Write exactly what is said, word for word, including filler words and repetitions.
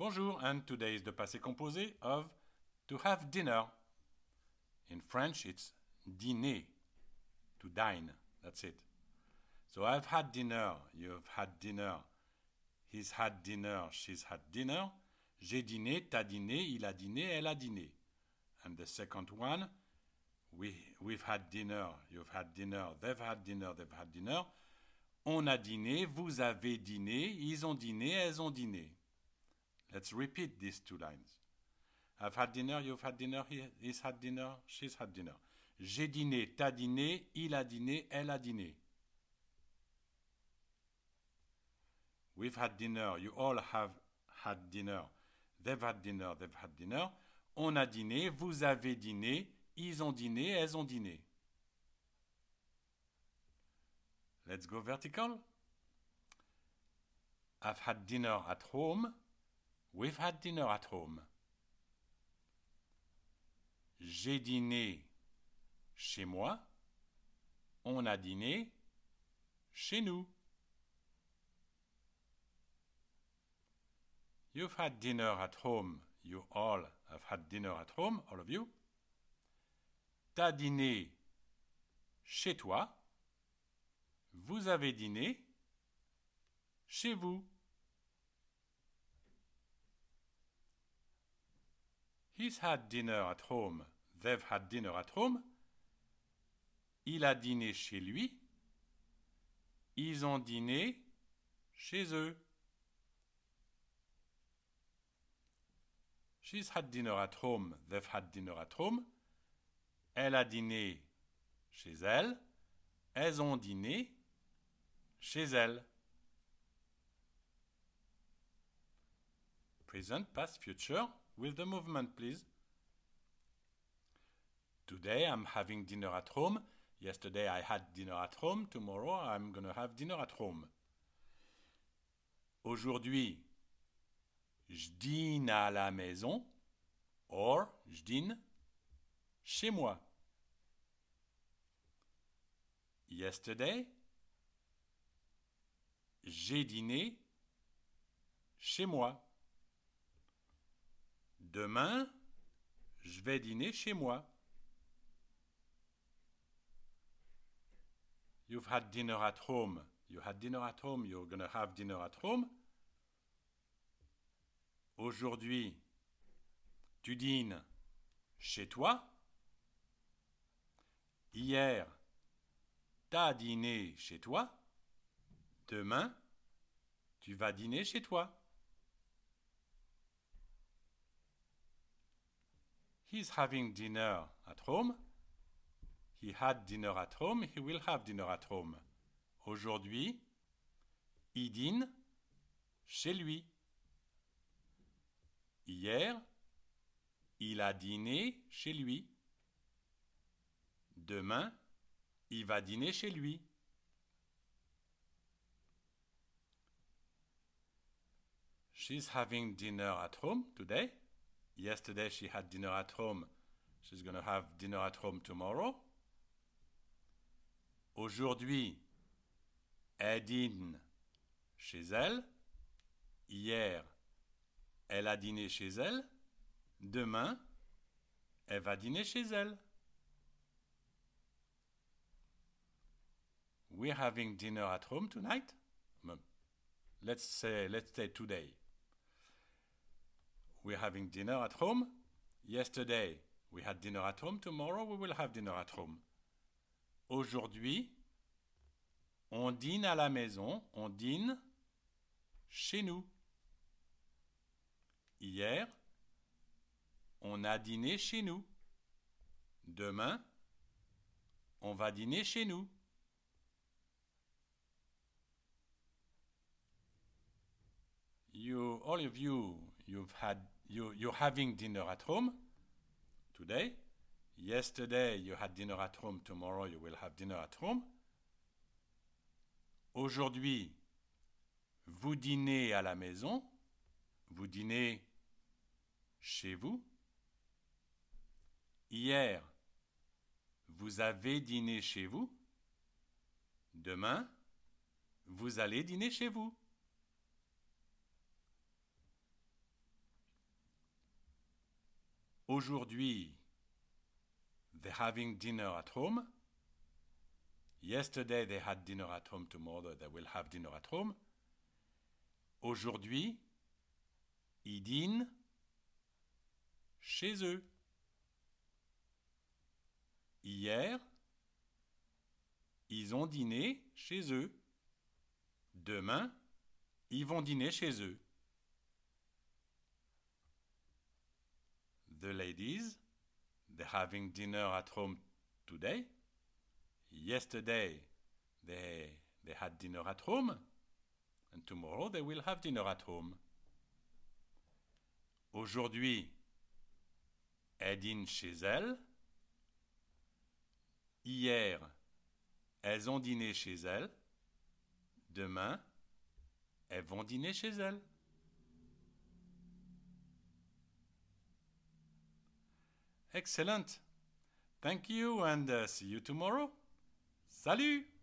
Bonjour, and today is the passé composé of to have dinner. In French, it's dîner, to dine. That's it. So I've had dinner, you've had dinner, he's had dinner, she's had dinner. J'ai dîné, t'as dîné, il a dîné, elle a dîné. And the second one, we, we've had dinner, you've had dinner, they've had dinner, they've had dinner. On a dîné, vous avez dîné, ils ont dîné, elles ont dîné. Let's repeat these two lines. I've had dinner, you've had dinner, he, he's had dinner, she's had dinner. J'ai dîné, t'as dîné, il a dîné, elle a dîné. We've had dinner, you all have had dinner. They've had dinner, they've had dinner. On a dîné, vous avez dîné, ils ont dîné, elles ont dîné. Let's go vertical. I've had dinner at home. We've had dinner at home. J'ai dîné chez moi. On a dîné chez nous. You've had dinner at home. You all have had dinner at home, all of you. T'as dîné chez toi. Vous avez dîné chez vous. He's had dinner at home. They've had dinner at home. Il a dîné chez lui. Ils ont dîné chez eux. She's had dinner at home. They've had dinner at home. Elle a dîné chez elle. Elles ont dîné chez elles. Present, past, future, with the movement, please. Today I'm having dinner at home. Yesterday I had dinner at home. Tomorrow I'm going to have dinner at home. Aujourd'hui, je dîne à la maison. Or, je dîne chez moi. Yesterday, j'ai dîné chez moi. Demain, je vais dîner chez moi. You've had dinner at home. You had dinner at home. You're going to have dinner at home. Aujourd'hui, tu dînes chez toi. Hier, t'as dîné chez toi. Demain, tu vas dîner chez toi. He's having dinner at home. He had dinner at home. He will have dinner at home. Aujourd'hui, il dîne chez lui. Hier, il a dîné chez lui. Demain, il va dîner chez lui. She's having dinner at home today. Yesterday she had dinner at home. She's going to have dinner at home tomorrow. Aujourd'hui, elle dîne chez elle. Hier, elle a dîné chez elle. Demain, elle va dîner chez elle. We're having dinner at home tonight. Let's say, let's say today. We're having dinner at home. Yesterday, we had dinner at home. Tomorrow, we will have dinner at home. Aujourd'hui, on dîne à la maison. On dîne chez nous. Hier, on a dîné chez nous. Demain, on va dîner chez nous. You, all of you, you've had, you, you're having dinner at home today. Yesterday, you had dinner at home. Tomorrow, you will have dinner at home. Aujourd'hui, vous dînez à la maison. Vous dînez chez vous. Hier, vous avez dîné chez vous. Demain, vous allez dîner chez vous. Aujourd'hui, they're having dinner at home. Yesterday, they had dinner at home. Tomorrow, they will have dinner at home. Aujourd'hui, ils dînent chez eux. Hier, ils ont dîné chez eux. Demain, ils vont dîner chez eux. The ladies, they're having dinner at home today. Yesterday, they, they had dinner at home. And tomorrow, they will have dinner at home. Aujourd'hui, elles dînent chez elles. Hier, elles ont dîné chez elles. Demain, elles vont dîner chez elles. Excellent. Thank you and uh, see you tomorrow. Salut!